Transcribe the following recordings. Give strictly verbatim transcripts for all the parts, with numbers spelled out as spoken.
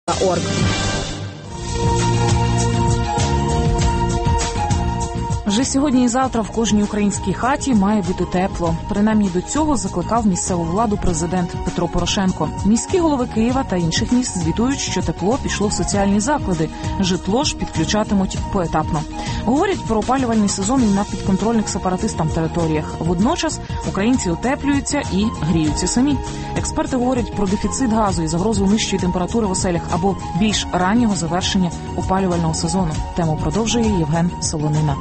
орг. Вже сьогодні і завтра в кожній українській хаті має бути тепло. Принаймні до цього закликав місцеву владу президент Петро Порошенко. Міські голови Києва та інших міст звітують, що тепло пішло в соціальні заклади. Житло ж підключатимуть поетапно. Говорять про опалювальний сезон і на підконтрольних сепаратистам територіях. Водночас українці утеплюються і гріються самі. Експерти говорять про дефіцит газу і загрозу нижчої температури в оселях або більш раннього завершення опалювального сезону. Тему продовжує Євген Солонина.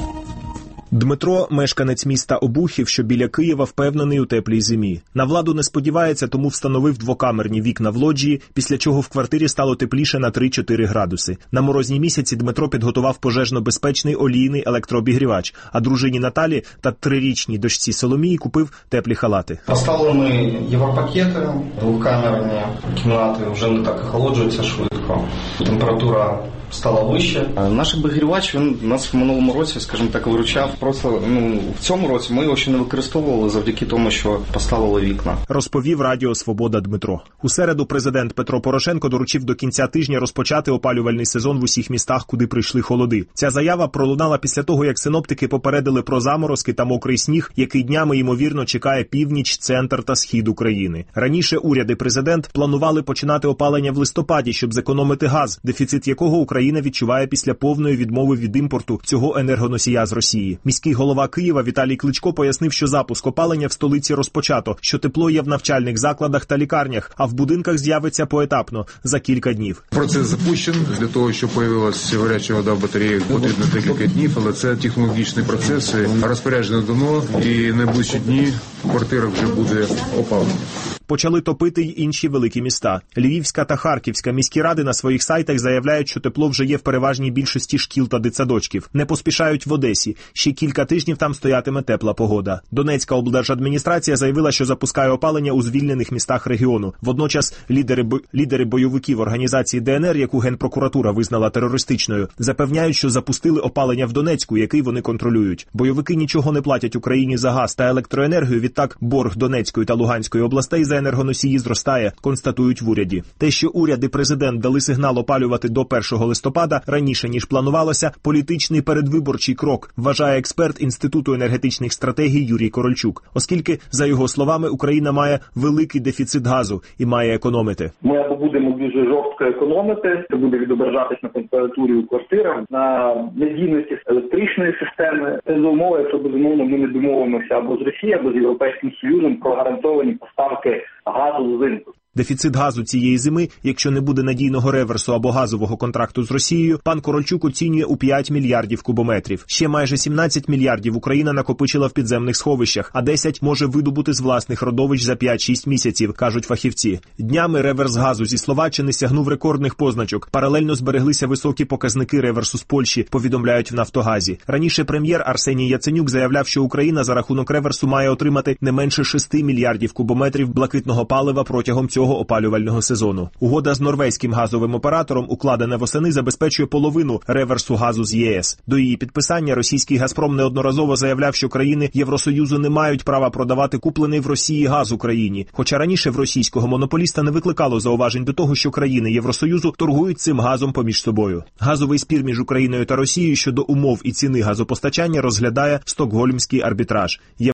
Дмитро, мешканець міста Обухів, що біля Києва, впевнений у теплій зимі. На владу не сподівається, тому встановив двокамерні вікна в лоджії, після чого в квартирі стало тепліше на три-чотири градуси. На морозні місяці Дмитро підготував пожежно-безпечний олійний електрообігрівач, а дружині Наталі та трирічній дочці Соломії купив теплі халати. Поставлені європакети, двокамерні кімнати вже не так охолоджуються швидко. Температура стала вище. Наш обігрівач, він нас в минулому році, скажімо так, виручав. Просто ну, в цьому році ми його ще не використовували завдяки тому, що поставили вікна. Розповів Радіо Свобода Дмитро. У середу президент Петро Порошенко доручив до кінця тижня розпочати опалювальний сезон в усіх містах, куди прийшли холоди. Ця заява пролунала після того, як синоптики попередили про заморозки та мокрий сніг, який днями, ймовірно, чекає північ, центр та схід України. Раніше уряд і президент планували починати опалення в листопаді, щоб зекономити газ, дефіцит якого Україна відчуває після повної відмови від імпорту цього енергоносія з Росії. Міський голова Києва Віталій Кличко пояснив, що запуск опалення в столиці розпочато, що тепло є в навчальних закладах та лікарнях, а в будинках з'явиться поетапно, за кілька днів. Процес запущений. Для того, щоб появилася гаряча вода в батареї, потрібно декілька днів, але це технологічні процеси. Розпорядження дано, і найближчі дні в квартирах вже буде опалення. Почали топити й інші великі міста. Львівська та Харківська міські ради на своїх сайтах заявляють, що тепло вже є в переважній більшості шкіл та дитсадочків. Не поспішають в Одесі. Ще кілька тижнів там стоятиме тепла погода. Донецька облдержадміністрація заявила, що запускає опалення у звільнених містах регіону. Водночас лідери, бо... лідери бойовиків організації ДНР, яку Генпрокуратура визнала терористичною, запевняють, що запустили опалення в Донецьку, який вони контролюють. Бойовики нічого не платять Україні за газ та електроенергію, відтак борг Донецької та Луганської областей за енергоносії зростає, констатують в уряді. Те, що уряд і президент дали сигнал опалювати до першого листопада раніше, ніж планувалося, політичний передвиборчий крок, вважає експерт Інституту енергетичних стратегій Юрій Корольчук, оскільки, за його словами, Україна має великий дефіцит газу і має економити. Ми або будемо дуже жорстко економити, це буде відображатись на температурі у квартирах, на надійності електричної системи. Це за умови, якщо, безумовно, ми не домовимося або з Росією, або з Європейським Союзом про гарантовані поставки газу з ринку. Дефіцит газу цієї зими, якщо не буде надійного реверсу або газового контракту з Росією, пан Корольчук оцінює у п'ять мільярдів кубометрів. Ще майже сімнадцять мільярдів Україна накопичила в підземних сховищах, а десять може видобути з власних родовищ за п'ять-шість місяців, кажуть фахівці. Днями реверс газу зі Словаччини сягнув рекордних позначок. Паралельно збереглися високі показники реверсу з Польщі, повідомляють в Нафтогазі. Раніше прем'єр Арсеній Яценюк заявляв, що Україна за рахунок реверсу має отримати не менше шести мільярдів кубометрів блакитного палива протягом цього опалювального сезону. Угода з норвезьким газовим оператором, укладена восени, забезпечує половину реверсу газу з ЄС. До її підписання російський «Газпром» неодноразово заявляв, що країни Євросоюзу не мають права продавати куплений в Росії газ Україні. Хоча раніше в російського монополіста не викликало зауважень до того, що країни Євросоюзу торгують цим газом поміж собою. Газовий спір між Україною та Росією щодо умов і ціни газопостачання розглядає Стокгольмський арбітраж.